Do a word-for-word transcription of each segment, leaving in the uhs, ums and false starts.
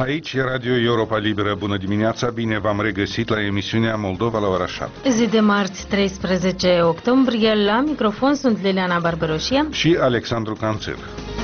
Aici e Radio Europa Liberă. Bună dimineața, bine v-am regăsit la emisiunea Moldova la ora șapte. Zi de marți, treisprezece octombrie, la microfon sunt Liliana Barbaroșie și Alexandru Canțel.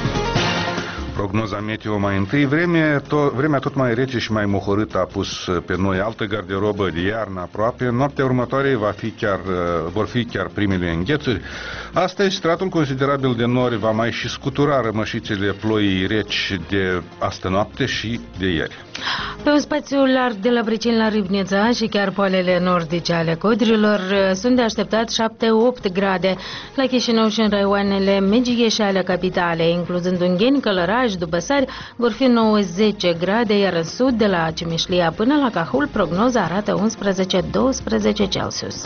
Prognoza meteo mai întâi, vreme, to, vremea tot mai rece și mai mohorâtă a pus pe noi altă garderobă de iarnă aproape. Noaptea următoare va fi chiar, vor fi chiar primele înghețuri. Astăzi, stratul considerabil de nori va mai și scutura rămășițele ploii reci de astă noapte și de ieri. Pe un spațiu larg de la Briceni la Râbnița și chiar poalele nordice ale Codrilor sunt de așteptat șapte opt grade. La Chișinău și în raioanele Megie și ale capitalei, incluzând Ungheni, Călăraș, Dubăsari, vor fi nouă zece grade, iar în sud, de la Cimișlia până la Cahul, prognoza arată unsprezece doisprezece Celsius.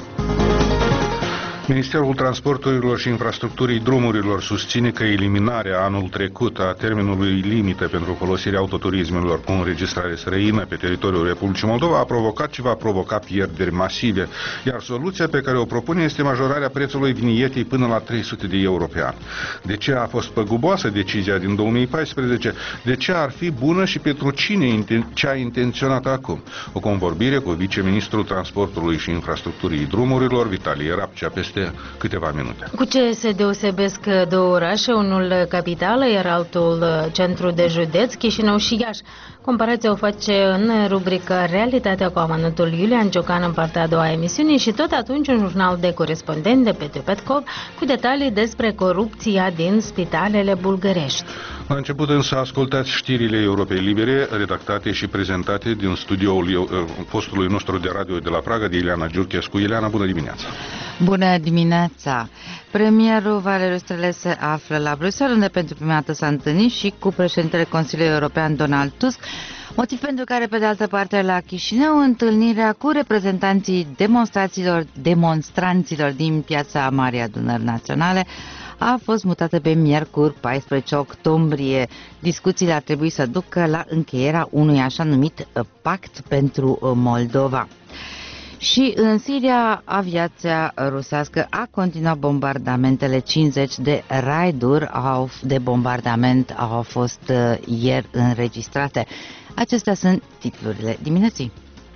Ministerul Transporturilor și Infrastructurii Drumurilor susține că eliminarea anul trecut a termenului limită pentru folosirea autoturismelor cu înregistrare străină pe teritoriul Republicii Moldova a provocat și va provoca pierderi masive, iar soluția pe care o propune este majorarea prețului vinietei până la trei sute de euro pe an. De ce a fost păguboasă decizia din două mii paisprezece? De ce ar fi bună și pentru cine ce a intenționat acum? O convorbire cu viceministrul Transportului și Infrastructurii Drumurilor, Vitalie Rapcea, peste câteva minute. Cu ce se deosebesc două orașe, unul capitală, iar altul centru de județ, Chișinău și Iași? Comparația o face în rubrica Realitatea cu amănuntul Iulian Ciocan în partea a doua a emisiunii și tot atunci un jurnal de corespondent de Petru Petkov cu detalii despre corupția din spitalele bulgărești. La început însă ascultați știrile Europei Libere, redactate și prezentate din studioul postului nostru de radio de la Praga, de Ileana Giurchescu. Ileana, bună dimineața! Bună dimineața! Premierul Valeriu Străle se află la Bruxelles, unde pentru prima dată s-a întâlnit și cu președintele Consiliului European Donald Tusk, motiv pentru care, pe de altă parte, la Chișinău, întâlnirea cu reprezentanții demonstrațiilor, demonstranților din piața Marii Adunări Naționale a fost mutată pe miercuri, paisprezece octombrie. Discuțiile ar trebui să ducă la încheierea unui așa numit pact pentru Moldova. Și în Siria, aviația rusească a continuat bombardamentele. cincizeci de raiduri de bombardament au fost ieri înregistrate. Acestea sunt titlurile dimineții.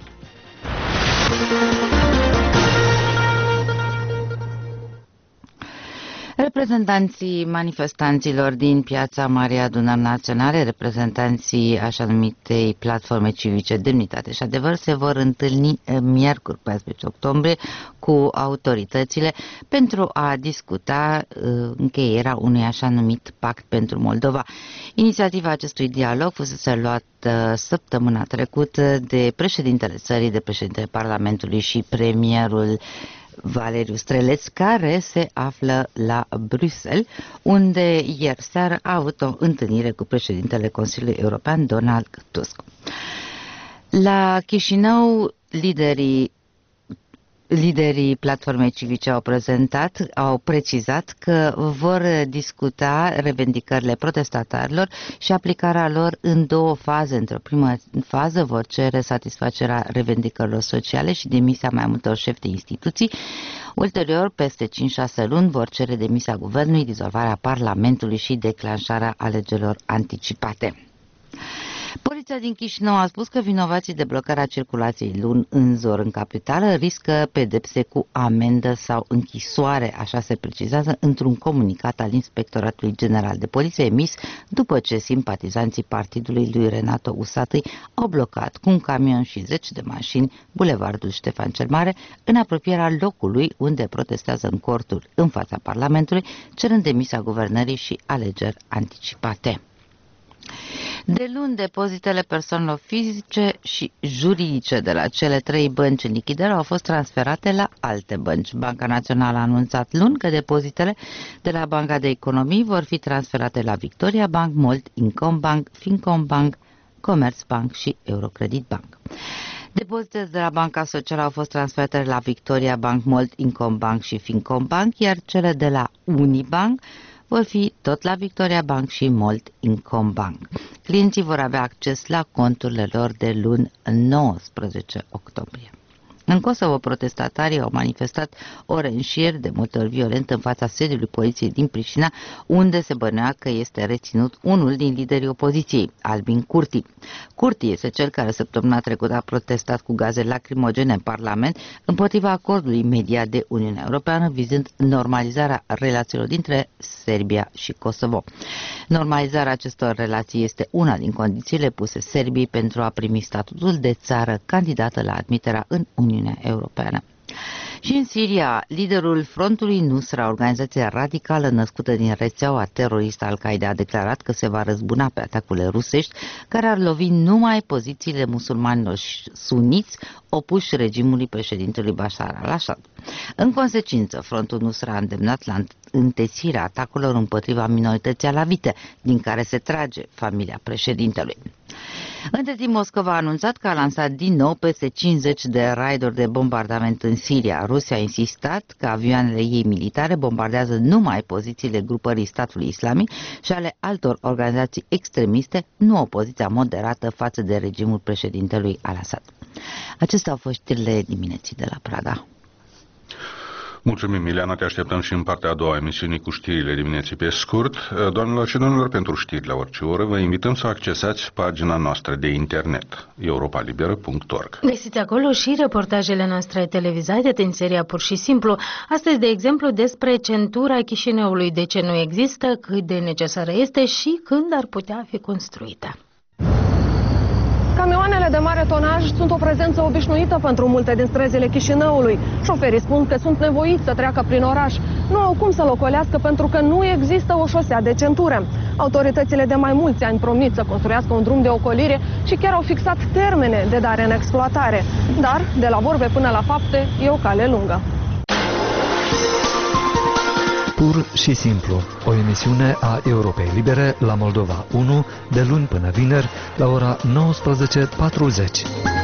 Reprezentanții manifestanților din piața Marii Adunări Naționale, reprezentanții așa numitei platforme civice Demnitate și Adevăr, se vor întâlni miercuri, paisprezece octombrie, cu autoritățile pentru a discuta uh, încheierea unui așa numit pact pentru Moldova. Inițiativa acestui dialog fusese luată săptămâna trecută de președintele țării, de președintele Parlamentului și premierul Valeriu Streleț, care se află la Bruxelles, unde ieri seară a avut o întâlnire cu președintele Consiliului European, Donald Tusk. La Chișinău, liderii Liderii platformei civice au prezentat, au precizat că vor discuta revendicările protestatarilor și aplicarea lor în două faze. Într-o primă fază vor cere satisfacerea revendicărilor sociale și demisia mai multor șefi de instituții. Ulterior, peste cinci șase luni, vor cere demisia guvernului, dizolvarea Parlamentului și declanșarea alegerilor anticipate. Poliția din Chișinău a spus că vinovații de blocarea circulației luni în zor în capitală riscă pedepse cu amendă sau închisoare, așa se precizează într-un comunicat al Inspectoratului General de Poliție emis după ce simpatizanții partidului lui Renato Usatăi au blocat cu un camion și zeci de mașini bulevardul Ștefan cel Mare în apropierea locului unde protestează în corturi în fața Parlamentului, cerând demisia guvernării și alegeri anticipate. De luni, depozitele persoanelor fizice și juridice de la cele trei bănci în lichidare au fost transferate la alte bănci. Banca Națională a anunțat luni că depozitele de la Banca de Economii vor fi transferate la Victoria Bank, Mold Incombank, Fincombank, Commerzbank și Eurocredit Bank. Depozitele de la Banca Socială au fost transferate la Victoria Bank, Mold Incombank și Fincombank, iar cele de la Unibank vor fi tot la Victoria Bank și Mold Incombank. Clienții vor avea acces la conturile lor de luni nouăsprezece octombrie. În Kosovo, protestatarii au manifestat ore în șir, de multe ori violent, în fața sediului poliției din Priștina, unde se bănea că este reținut unul din liderii opoziției, Albin Kurti. Kurti este cel care săptămâna trecută a protestat cu gaze lacrimogene în Parlament împotriva acordului imediat de Uniunea Europeană vizând normalizarea relațiilor dintre Serbia și Kosovo. Normalizarea acestor relații este una din condițiile puse Serbiei pentru a primi statutul de țară candidată la admiterea în Uniunea Europeană. Și în Siria, liderul frontului Nusra, organizația radicală născută din rețeaua teroristă Al-Qaeda, a declarat că se va răzbuna pe atacurile rusești care ar lovi numai pozițiile musulmanilor suniți opuși regimului președintelui Bashar al-Assad. În consecință, frontul Nusra a îndemnat la întețirea atacurilor împotriva minorității alavite, din care se trage familia președintelui. Între timp, Moscova a anunțat că a lansat din nou peste cincizeci de raiduri de bombardament în Siria. Rusia a insistat că avioanele ei militare bombardează numai pozițiile grupării statului islamic și ale altor organizații extremiste, nu opoziția moderată față de regimul președintelui al-Assad. Acestea au fost știrile dimineții de la Praga. Mulțumim, Ileana, te așteptăm și în partea a doua a emisiunii cu știrile dimineții pe scurt. Doamnelor și domnilor, pentru știri la orice oră, vă invităm să accesați pagina noastră de internet, europa liberă punct org. Găsiți acolo și reportajele noastre televizate din seria Pur și Simplu. Astăzi, de exemplu, despre centura Chișinăului, de ce nu există, cât de necesară este și când ar putea fi construită. Camioanele de mare tonaj sunt o prezență obișnuită pentru multe din străzile Chișinăului. Șoferii spun că sunt nevoiți să treacă prin oraș. Nu au cum să locolească pentru că nu există o șosea de centură. Autoritățile de mai mulți ani promit să construiască un drum de ocolire și chiar au fixat termene de dare în exploatare. Dar, de la vorbe până la fapte, e o cale lungă. Pur și simplu, o emisiune a Europei Libere la Moldova unu, de luni până vineri, la ora nouăsprezece patruzeci.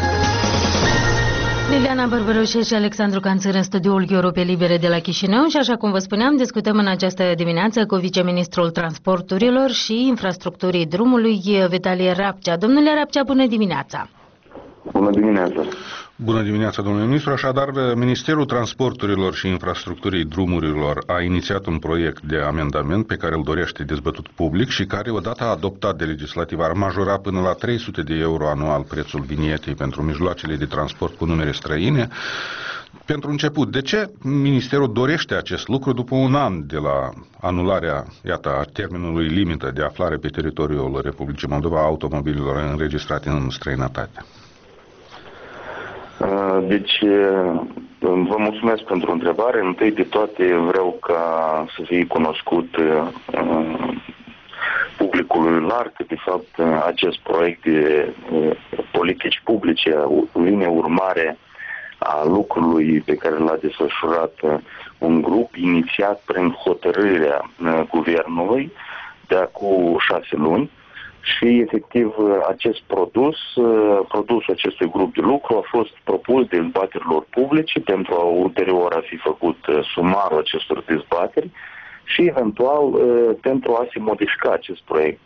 Liliana Bărbărușe și Alexandru Canțăr în studioul Europei Libere de la Chișinău și, așa cum vă spuneam, discutăm în această dimineață cu viceministrul transporturilor și infrastructurii drumului, Vitalie Rapcea. Domnule Rapcea, bună dimineața! Bună dimineața! Bună dimineața, domnule ministru. Așadar, Ministerul Transporturilor și Infrastructurii Drumurilor a inițiat un proiect de amendament pe care îl dorește dezbătut public și care, odată adoptat de legislativ, ar majora până la trei sute de euro anual prețul vinietei pentru mijloacele de transport cu numere străine. Pentru început, de ce Ministerul dorește acest lucru după un an de la anularea, iată, a termenului limită de aflare pe teritoriul Republicii Moldova a automobililor înregistrate în străinătate? Deci, vă mulțumesc pentru întrebare. Întâi de toate vreau ca să fie cunoscut publicului larg că, de fapt, acest proiect de politici publice vine urmare a lucrului pe care l-a desfășurat un grup inițiat prin hotărârea guvernului de acum șase luni. Și, efectiv, acest produs, produsul acestui grup de lucru a fost propus dezbaterilor publice pentru a ulterior a fi făcut sumarul acestor dezbateri și, eventual, pentru a se modifica acest proiect.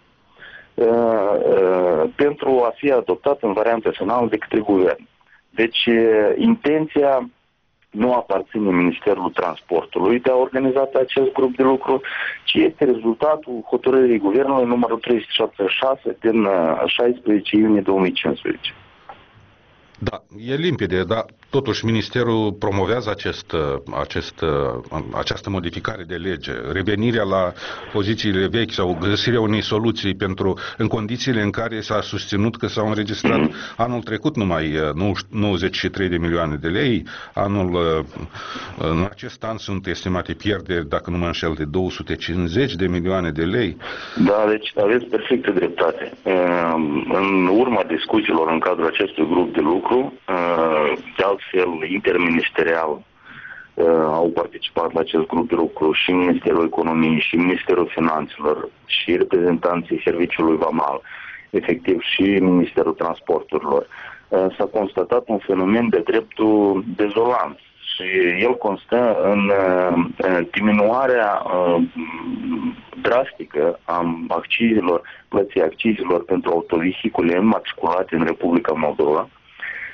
Pentru a fi adoptat în variantă finală de către guvern. Deci, intenția nu aparține Ministerului Transportului de a organiza acest grup de lucru, ci este rezultatul hotărârii Guvernului numărul trei sute șaptezeci și șase din șaisprezece iunie două mii cincisprezece. Da, e limpede, dar totuși Ministerul promovează acest, acest, această modificare de lege, revenirea la pozițiile vechi sau găsirea unei soluții pentru, în condițiile în care s-a susținut că s-au înregistrat anul trecut numai nouăzeci și trei de milioane de lei, anul, în acest an sunt estimate pierderi, dacă nu mă înșel, de două sute cincizeci de milioane de lei. Da, deci aveți perfectă dreptate. În urma discuțiilor în cadrul acestui grup de lucru, de altfel interministerial au participat la acest grup de lucru și Ministerul Economiei și Ministerul Finanțelor și reprezentanții Serviciului Vamal, efectiv și Ministerul Transporturilor. S-a constatat un fenomen de dreptul dezolant și el constă în diminuarea drastică a accizelor, plății accizelor pentru autovehicule înmatriculate în Republica Moldova,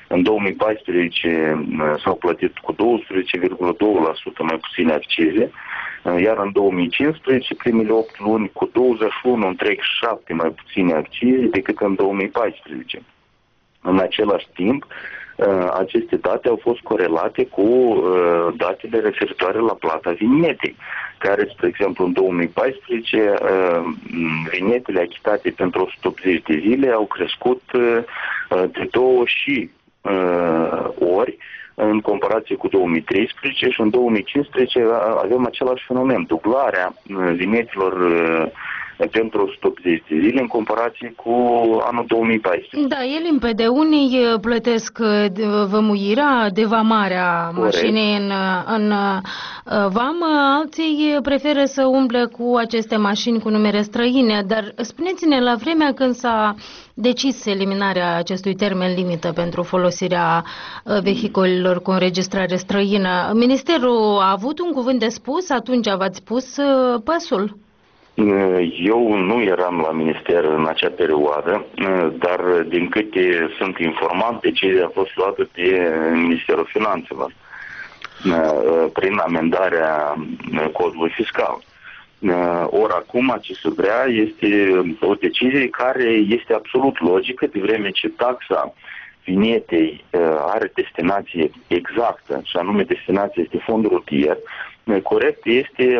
În două mii paisprezece s-au plătit cu douăsprezece virgulă doi la sută mai puține accize, iar în două mii cincisprezece, primele opt luni, cu douăzeci și unu virgulă șapte mai puține accize decât în două mii paisprezece. În același timp, aceste date au fost corelate cu datele referitoare la plata vinetei, care, spre exemplu, în două mii paisprezece, vinetele achitate pentru o sută optzeci de zile au crescut de două și ori în comparație cu două mii treisprezece și în două mii cincisprezece avem același fenomen, dublarea vinetelor pentru o sută optzeci de zile în comparație cu anul două mii paisprezece. Da, e limpede. Unii plătesc vămuirea, devamarea mașinii în, în vamă, alții preferă să umble cu aceste mașini cu numere străine. Dar spuneți-ne, la vremea când s-a decis eliminarea acestui termen limită pentru folosirea vehiculelor cu înregistrare străină, Ministerul a avut un cuvânt de spus? Atunci v-ați pus păsul? Eu nu eram la minister în acea perioadă, dar din câte sunt informat, decizia a fost luată de Ministerul Finanțelor prin amendarea codului fiscal. Ori acum ce se vrea este o decizie care este absolut logică, de vreme ce taxa vinetei are destinație exactă, și anume destinația este fondul rutier. Corect este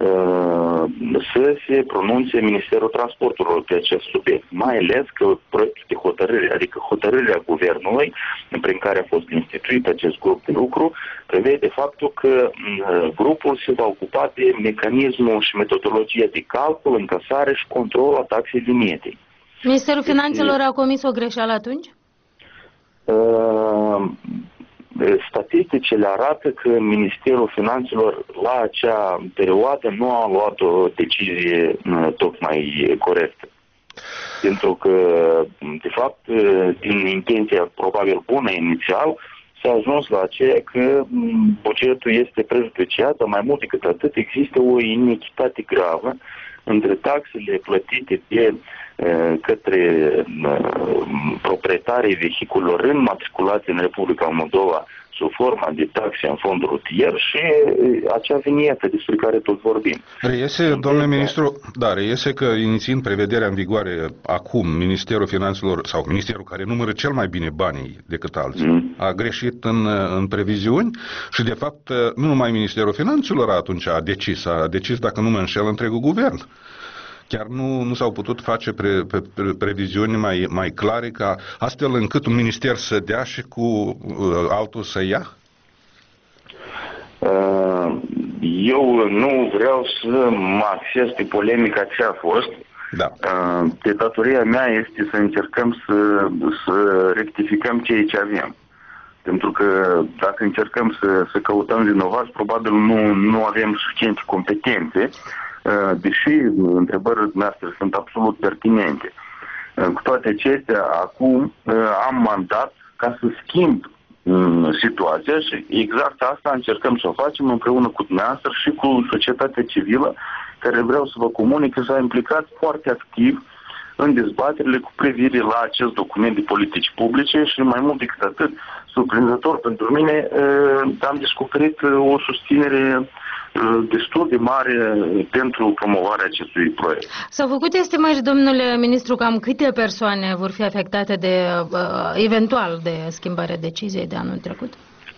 să se pronunțe Ministerul Transporturilor pe acest subiect, mai ales că proiectul de hotărâre, adică hotărârea guvernului prin care a fost instituit acest grup de lucru, prevede faptul că grupul se va ocupa de mecanismul și metodologia de calcul, încasare și control a taxei vinetei. Ministerul Finanțelor a comis o greșeală atunci? Uh, Statisticile arată că Ministerul Finanțelor la acea perioadă nu a luat o decizie tocmai corectă. Pentru că, de fapt, din intenția probabil bună inițial, s-a ajuns la aceea că bugetul este prejudiciat, dar mai mult decât atât există o inechitate gravă între taxele plătite de către proprietarii vehiculelor înmatriculați în Republica Moldova sub forma de taxe în fond rutier și acea vinietă despre care tot vorbim. Reiese, domnule ministru, da, reiese că inițiind prevederea în vigoare acum, Ministerul Finanțelor, sau Ministerul care numără cel mai bine banii decât alții, mm. a greșit în, în previziuni și, de fapt, nu numai Ministerul Finanțelor atunci a decis, a decis, dacă nu mă înșel, întregul guvern. Chiar nu, nu s-au putut face pre, pre, pre, previziuni mai, mai clare, ca astfel încât un minister să dea și cu uh, altul să ia? Uh, eu nu vreau să mă axez pe polemica ce a fost. Da. Uh, de datoria mea este să încercăm să, să rectificăm ceea ce avem. Pentru că dacă încercăm să, să căutăm vinovați, probabil nu, nu avem suficiente competențe, deși întrebările noastre sunt absolut pertinente. Cu toate acestea, acum am mandat ca să schimb situația și exact asta încercăm să o facem împreună cu dumneavoastră și cu societatea civilă, care vreau să vă comunic că s-a implicat foarte activ în dezbaterile cu privire la acest document de politici publice și mai mult decât atât, surprinzător pentru mine, am descoperit o susținere destul de mare pentru promovarea acestui proiect. S-au făcut estimări, domnule ministru, cam câte persoane vor fi afectate de eventual de schimbarea deciziei de anul trecut?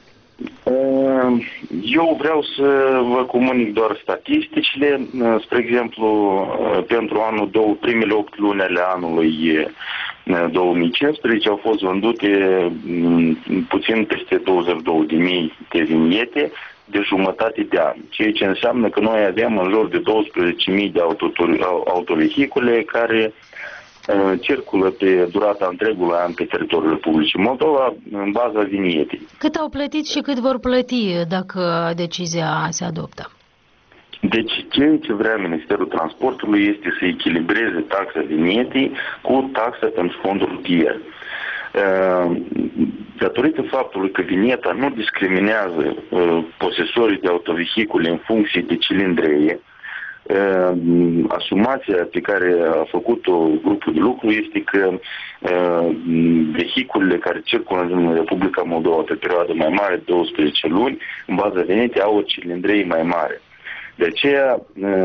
Eu vreau să vă comunic doar statisticile. Spre exemplu, pentru anul două, primele opt luni ale anului două mii cincisprezece au fost vândute puțin peste douăzeci și două de mii de viniete de jumătate de an, ceea ce înseamnă că noi avem în jur de douăsprezece mii de autovehicule care uh, circulă pe durata întregului an pe teritoriul Republicii Moldova în baza vinietei. Cât au plătit și cât vor plăti dacă decizia se adoptă? Deci, ceea ce vrea Ministerul Transportului este să echilibreze taxa vinietei cu taxa pentru fondul rutier. Datorită faptului că vineta nu discriminează posesorii de autovehicule în funcție de cilindreie, Asumația pe care a făcut-o grupul de lucru este că vehiculele care circulă în Republica Moldova pe perioadă mai mare, douăsprezece luni, în baza venite, au o cilindrei mai mare. De aceea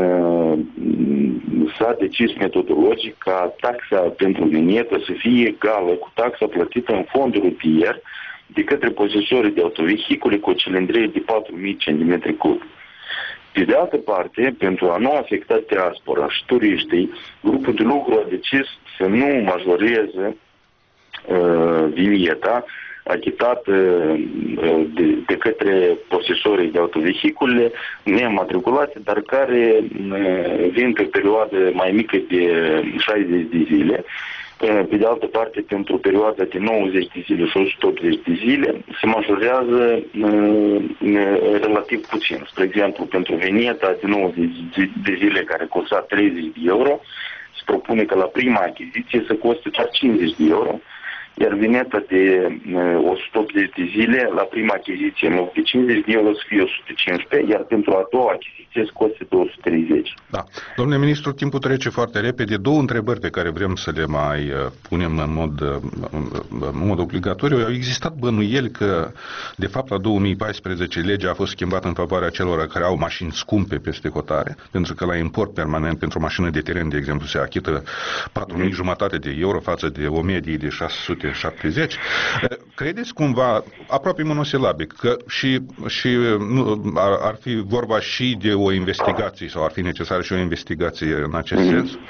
s-a decis metodologic ca taxa pentru vinietă să fie egală cu taxa plătită în fondul rutier de către posesorii de autovehicule cu o cilindrei de patru mii de centimetri cubi. Pe de altă parte, pentru a nu afecta diaspora și turiștii, grupul de lucru a decis să nu majoreze uh, vinieta achitată uh, de, de către posesorii de autovehicule nematriculate, dar care uh, vin pe perioadă mai mică de șaizeci de zile. Pe de altă parte, pentru perioada de nouăzeci de zile și o sută optzeci de zile, se majorează uh, relativ puțin. Spre exemplu, pentru venieta de nouăzeci de zile, care costa treizeci de euro, se propune că la prima achiziție să coste doar cincizeci de euro, iar vineta de uh, o sută optzeci de zile, la prima achiziție, în loc de cincizeci de euro, să fie o sută cincisprezece, iar pentru a doua achiziție să coste două sute treizeci. Da. Domnule ministru, timpul trece foarte repede. Două întrebări pe care vrem să le mai uh, punem în mod, uh, în mod obligatoriu. Au existat bănuieli că, de fapt, la două mii paisprezece legea a fost schimbată în favoarea celor care au mașini scumpe peste hotare, pentru că la import permanent pentru o mașină de teren, de exemplu, se achită patru mii jumătate de euro față de o medie de șase sute șaptezeci. Credeți cumva, aproape monosilabic, că și, și nu, ar, ar fi vorba și de o investigație sau ar fi necesară și o investigație în acest mm. sens?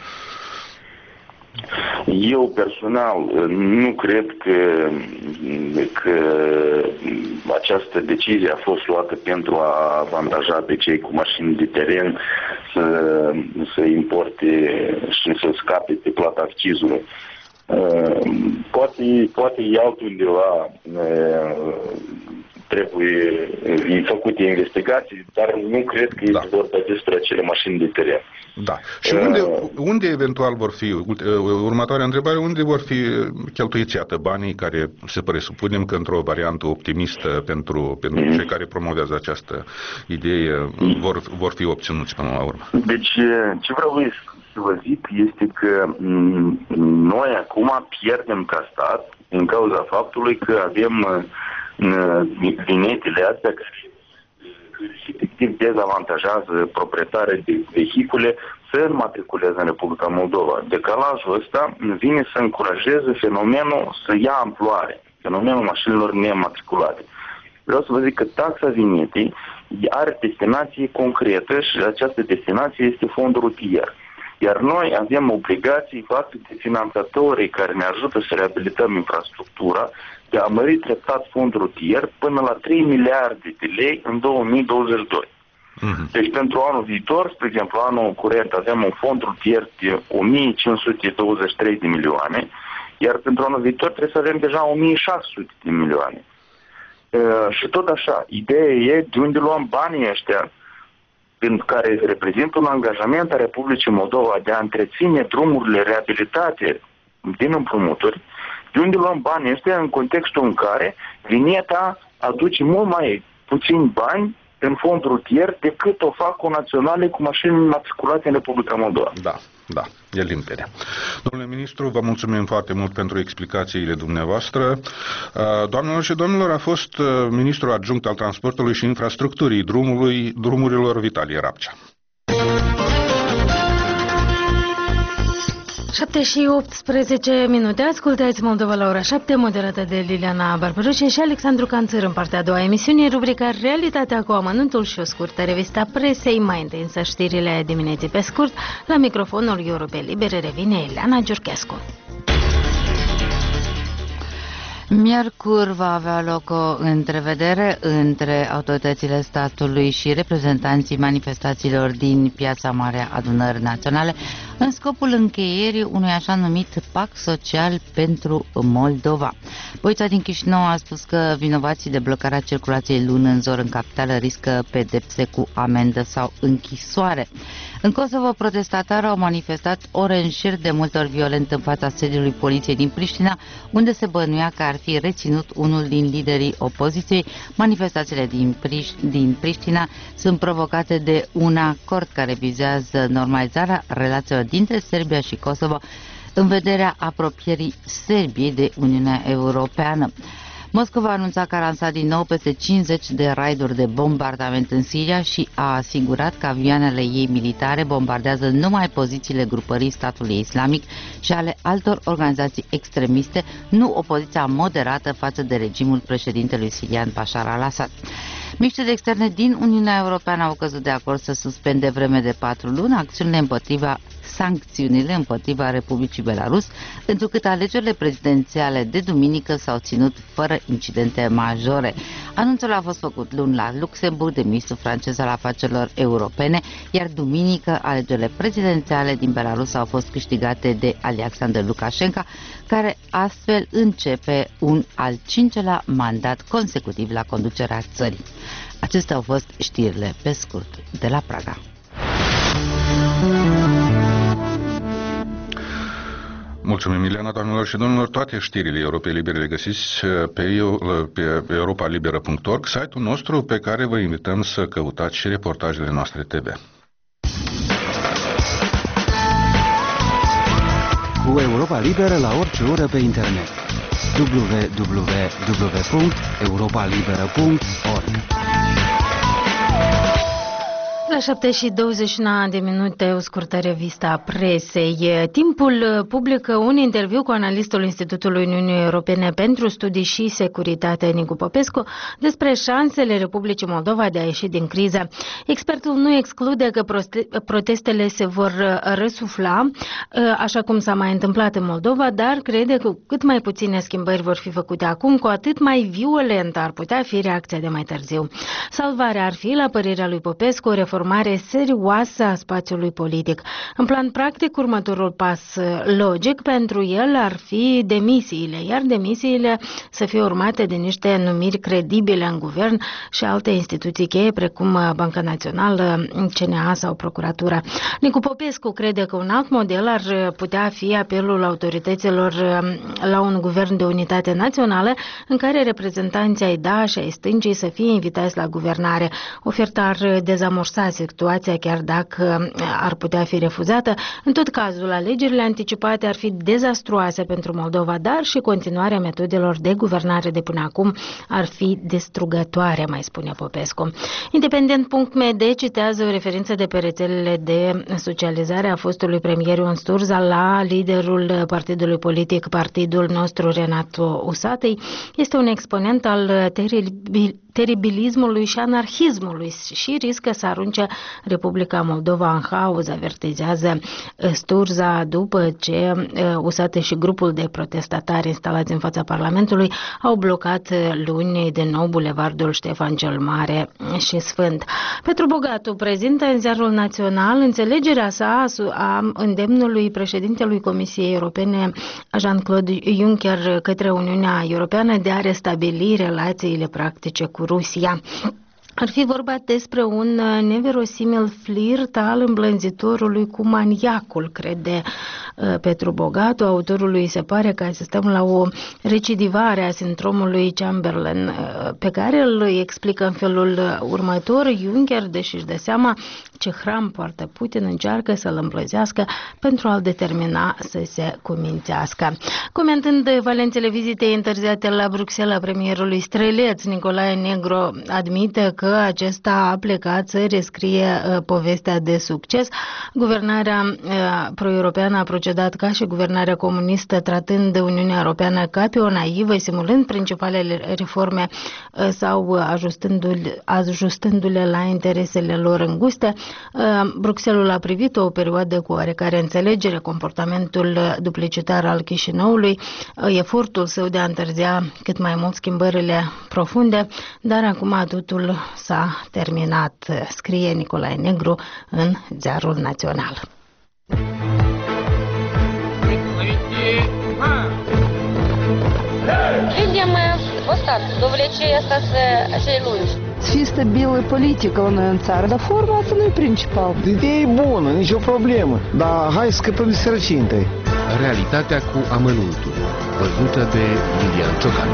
Eu personal nu cred că, că această decizie a fost luată pentru a avantaja pe cei cu mașini de teren să, să importe și să scape de plata accizului. Poate, poate e altundeva trebuie făcute investigații, dar nu cred că este da. vorba despre acele mașini de teren. Da. Și unde, unde eventual vor fi, următoarea întrebare, unde vor fi cheltuiți, iată, banii care se presupunem că într-o variantă optimistă pentru, pentru mm. cei care promovează această idee mm. vor, vor fi obținuți până la urmă? Deci, ce vreau să vă zic este că noi acum pierdem ca stat din cauza faptului că avem vinetele astea care efectiv dezavantajează proprietarii de vehicule să înmatriculeze în Republica Moldova. Decalajul ăsta vine să încurajeze fenomenul să ia amploare, fenomenul mașinilor nematriculate. Vreau să vă zic că taxa vinetei are destinație concretă și această destinație este fondul rutier. Iar noi avem obligații față de finanțatorii care ne ajută să reabilităm infrastructura de a mări treptat fondul rutier până la trei miliarde de lei în două mii douăzeci și doi. Uh-huh. Deci pentru anul viitor, spre exemplu, anul curent avem un fond rutier de o mie cinci sute douăzeci și trei de milioane, iar pentru anul viitor trebuie să avem deja o mie șase sute de milioane. Uh, și tot așa, ideea e de unde luăm banii ăștia, pentru care reprezintă un angajament a Republicii Moldova de a întreține drumurile reabilitate din împrumuturi, de unde luăm banii ăștia în contextul în care vineta aduce mult mai puțini bani în fond rutier decât o fac naționale cu mașini matriculate în Republica Moldova. Da, da, e limpede. Domnule ministru, vă mulțumim foarte mult pentru explicațiile dumneavoastră. Doamnelor și domnilor, a fost ministrul adjunct al transportului și infrastructurii drumului, drumurilor Vitalie Rapcea. șapte și optsprezece minute. Ascultați Moldova la ora șapte, moderată de Liliana Barbaruce și Alexandru Canțăr în partea a doua emisiunii, rubrica Realitatea cu amănuntul și o scurtă revista presei, mai întâi însă știrile dimineții pe scurt. La microfonul Europe Libere revine Ileana Giurchescu. Miercuri va avea loc o întrevedere între autoritățile statului și reprezentanții manifestațiilor din Piața Mare Adunării Naționale. în scopul încheierii unui așa numit pact social pentru Moldova. Poliția din Chișinău a spus că vinovații de blocarea circulației luni în zor în capitală riscă pedepse cu amendă sau închisoare. În Kosovo, protestatarii au manifestat ore în șir, de multe ori violent, în fața sediului poliției din Priștina, unde se bănuia că ar fi reținut unul din liderii opoziției. Manifestațiile din, Priș- din Priștina sunt provocate de un acord care vizează normalizarea relațiilor dintre Serbia și Kosovo în vederea apropierii Serbiei de Uniunea Europeană. Moscova a anunțat că a lansat din nou peste cincizeci de raiduri de bombardament în Siria și a asigurat că avioanele ei militare bombardează numai pozițiile grupării statului islamic și ale altor organizații extremiste, nu opoziția moderată față de regimul președintelui sirian Bashar al-Assad. Miniștrii de externe din Uniunea Europeană au căzut de acord să suspende vreme de patru luni acțiunile împotriva sancțiunile împotriva Republicii Belarus, întrucât alegerile prezidențiale de duminică s-au ținut fără incidente majore. Anunțul a fost făcut luni la Luxemburg de ministrul francez al afacerilor europene, iar duminică alegerile prezidențiale din Belarus au fost câștigate de Alexander Lukashenko, care astfel începe un al cincelea mandat consecutiv la conducerea țării. Acestea au fost știrile pe scurt de la Praga. Mulțumim, Ileana, doamnelor și domnilor. Toate știrile Europei Libere le găsiți pe, pe europa liberă punct org, site-ul nostru pe care vă invităm să căutați și reportajele noastre T V. Cu Europa Liberă la orice oră pe internet. w w w punct europa liberă punct org. La șapte și douăzeci și nouă de minute, o scurtă revistă a presei. Timpul publică un interviu cu analistul Institutului Uniunii Europene pentru Studii și Securitate, Nicu Popescu, despre șansele Republicii Moldova de a ieși din criză. Expertul nu exclude că protestele se vor răsufla, așa cum s-a mai întâmplat în Moldova, dar crede că cât mai puține schimbări vor fi făcute acum, cu atât mai violentă ar putea fi reacția de mai târziu. Salvarea ar fi, la părerea lui Popescu, o reformare serioasă a spațiului politic. În plan practic, următorul pas logic pentru el ar fi demisiile, iar demisiile să fie urmate de niște numiri credibile în guvern și alte instituții cheie, precum Banca Națională, C N A sau Procuratura. Nicu Popescu crede că un alt model ar putea fi apelul autorităților la un guvern de unitate națională, în care reprezentanții ai D A și ai stângii să fie invitați la guvernare. Oferta ar dezamorsa situația, chiar dacă ar putea fi refuzată. În tot cazul, alegerile anticipate ar fi dezastruoase pentru Moldova, dar și continuarea metodelor de guvernare de până acum ar fi distrugătoare, mai spune Popescu. Independent punct m d citează o referință de pe rețelele de socializare a fostului premier Ion Sturza la liderul partidului politic Partidul Nostru, Renato Usatăi. Este un exponent al teribil teribilismului și anarhismului și riscă să arunce Republica Moldova în haos, avertizează Sturza, după ce Usate și grupul de protestatari instalați în fața Parlamentului au blocat luni din nou bulevardul Ștefan cel Mare și Sfânt. Petru Bogatu prezintă în Ziarul Național înțelegerea sa a îndemnului președintelui Comisiei Europene Jean-Claude Juncker către Uniunea Europeană de a restabili relațiile practice cu Rusia. Ar fi vorba despre un neverosimil flirt al îmblânzitorului cu maniacul, crede Petru Bogatu. Autorului se pare că asistăm la o recidivare a sindromului Chamberlain, pe care îl explică în felul următor. Juncker, deși își dă seama ce hram poartă Putin, încearcă să-l îmblăzească pentru a-l determina să se cumințească. Comentând valențele vizitei întârziate la Bruxelles a premierului străleț, Nicolae Negru admite că acesta a plecat să rescrie uh, povestea de succes. Guvernarea uh, pro-europeană a procedat ca și guvernarea comunistă, tratând Uniunea Europeană ca pe o naivă, simulând principalele reforme uh, sau ajustându-le, ajustându-le la interesele lor înguste. Uh, Bruxelles a privit o perioadă cu oarecare înțelegere comportamentul duplicitar al Chișinăului, uh, efortul său de a întârzia cât mai mult schimbările profunde, dar acum totul s-a terminat, scrie Nicolae Negru în Ziarul Național. Людям ось так, довлече остаться цей лунж. Чисто белая политика у noi în țară, dar forma asta nu e principal. Ideea e bună, nicio problemă, dar hai să scăpăm de sărăcie întâi. Realitatea cu amănuntul, văzută de Lilian Ciocan.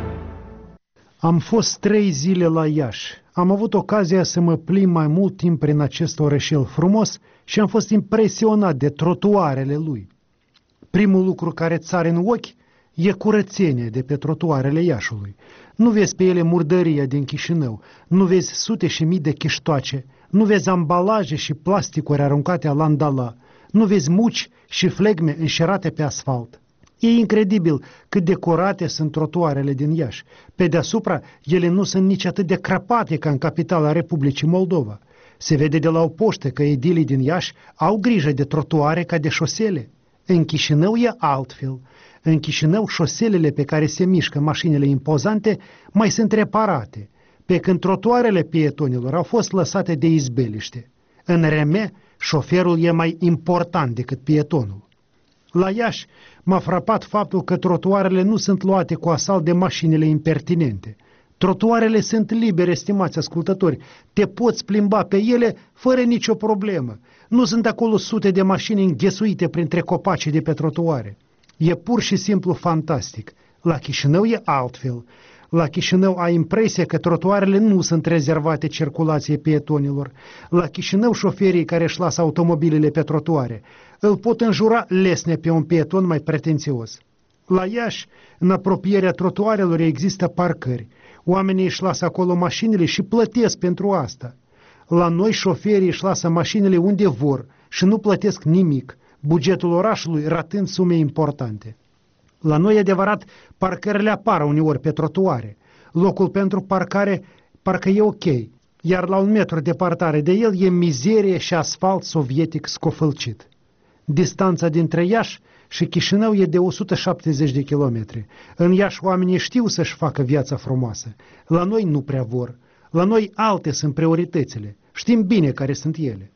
Am fost trei zile la Iași. Am avut ocazia să mă plimb mai mult timp prin acest orășel frumos și am fost impresionat de trotuarele lui. Primul lucru care ți sare în ochi e curățenia de pe trotuarele Iașului. Nu vezi pe ele murdăria din Chișinău, nu vezi sute și mii de chiștoace, nu vezi ambalaje și plasticuri aruncate la andala, nu vezi muci și flegme înșerate pe asfalt. E incredibil cât de curate sunt trotuarele din Iași. Pe deasupra, ele nu sunt nici atât de crăpate ca în capitala Republicii Moldova. Se vede de la o poște că edilii din Iași au grijă de trotuare ca de șosele. În Chișinău e altfel. În Chișinău, șoselele pe care se mișcă mașinile impozante mai sunt reparate, pe când trotuarele pietonilor au fost lăsate de izbeliște. În Reme, șoferul e mai important decât pietonul. La Iași m-a frapat faptul că trotuarele nu sunt luate cu asalt de mașinile impertinente. Trotuarele sunt libere, stimați ascultători, te poți plimba pe ele fără nicio problemă. Nu sunt acolo sute de mașini înghesuite printre copacii de pe trotuare. E pur și simplu fantastic. La Chișinău e altfel. La Chișinău ai impresia că trotuarele nu sunt rezervate circulației pietonilor. La Chișinău șoferii care își lasă automobilele pe trotuare îl pot înjura lesne pe un pieton mai pretențios. La Iași, în apropierea trotuarelor există parcări. Oamenii își lasă acolo mașinile și plătesc pentru asta. La noi șoferii își lasă mașinile unde vor și nu plătesc nimic, bugetul orașului ratând sume importante. La noi, e adevărat, parcările apar uneori pe trotuare. Locul pentru parcare parcă e ok, iar la un metru departare de el e mizerie și asfalt sovietic scofâlcit. Distanța dintre Iași și Chișinău e de o sută șaptezeci de kilometri. În Iași oamenii știu să-și facă viața frumoasă. La noi nu prea vor. La noi alte sunt prioritățile. Știm bine care sunt ele.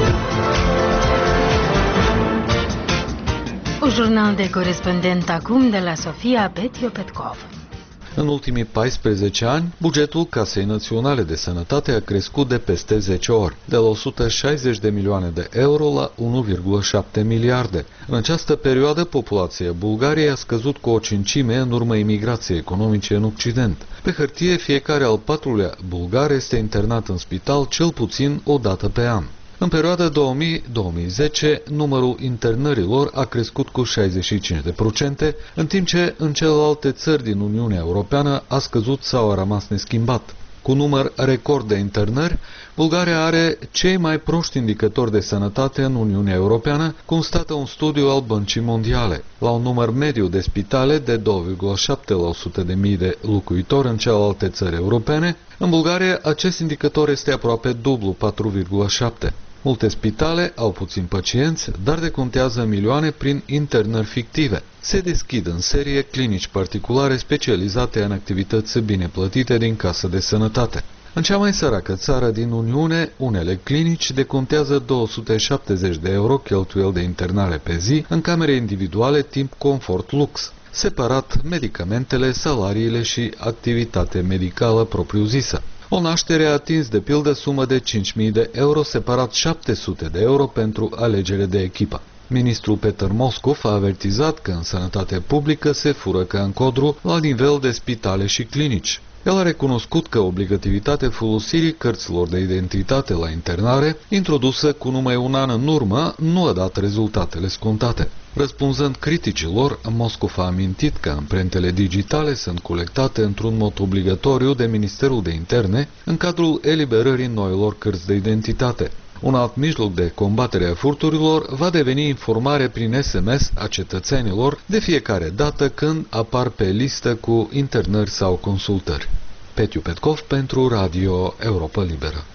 Un jurnal de corespondent acum de la Sofia Petio Petkov. În ultimii paisprezece ani, bugetul Casei Naționale de Sănătate a crescut de peste zece ori, de la o sută șaizeci de milioane de euro la unu virgulă șapte miliarde. În această perioadă, populația Bulgariei a scăzut cu o cincime în urma imigrației economice în Occident. Pe hârtie, fiecare al patrulea bulgar este internat în spital cel puțin o dată pe an. În perioada două mii - două mii zece, numărul internărilor a crescut cu șaizeci și cinci la sută, în timp ce în celelalte țări din Uniunea Europeană a scăzut sau a rămas neschimbat. Cu număr record de internări, Bulgaria are cei mai proști indicatori de sănătate în Uniunea Europeană, constată un studiu al Băncii Mondiale. La un număr mediu de spitale de doi virgulă șapte la o sută de mii de locuitori în celelalte țări europene, în Bulgaria acest indicator este aproape dublu, patru virgulă șapte. Multe spitale au puțini pacienți, dar decontează milioane prin internări fictive. Se deschid în serie clinici particulare specializate în activități bine plătite din casă de sănătate. În cea mai săracă țară din Uniune, unele clinici decontează două sute șaptezeci de euro cheltuieli de internare pe zi în camere individuale timp confort lux. Separat medicamentele, salariile și activitate medicală propriu-zisă. O naștere a atins de pildă sumă de cinci mii de euro, separat șapte sute de euro pentru alegere de echipă. Ministrul Peter Moscov a avertizat că în sănătate publică se fură ca în codru la nivel de spitale și clinici. El a recunoscut că obligativitatea folosirii cărților de identitate la internare, introdusă cu numai un an în urmă, nu a dat rezultatele scontate. Răspunzând criticilor, Moscov a amintit că amprentele digitale sunt colectate într-un mod obligatoriu de Ministerul de Interne în cadrul eliberării noilor cărți de identitate. Un alt mijloc de combatere a furturilor va deveni informare prin S M S a cetățenilor de fiecare dată când apar pe listă cu internări sau consultări. Petiu Petkov pentru Radio Europa Liberă.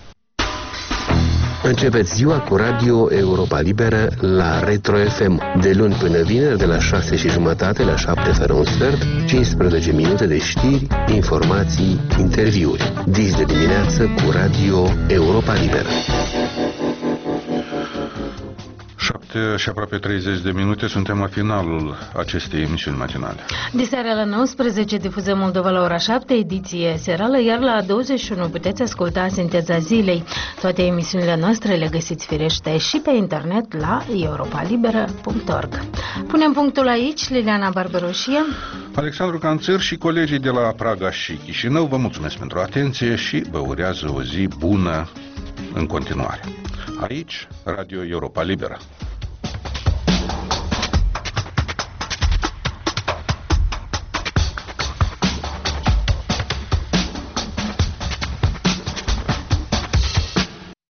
Începeți ziua cu Radio Europa Liberă la Retro F M. De luni până vineri, de la șase și jumătate la șapte fără un sfert, cincisprezece minute de știri, informații, interviuri. Dis de dimineață cu Radio Europa Liberă. șapte și aproape treizeci de minute, suntem la finalul acestei emisiuni matinale. Diseară la nouăsprezece difuzăm Moldova la ora șapte, ediție serală, iar la douăzeci și unu puteți asculta Sinteza Zilei. Toate emisiunile noastre le găsiți firește și pe internet la europa liberă punct org. Punem punctul aici, Liliana Barberoșie, Alexandru Canțăr și colegii de la Praga și Chișinău vă mulțumesc pentru atenție și vă urează o zi bună în continuare. Aici, Radio Europa Liberă.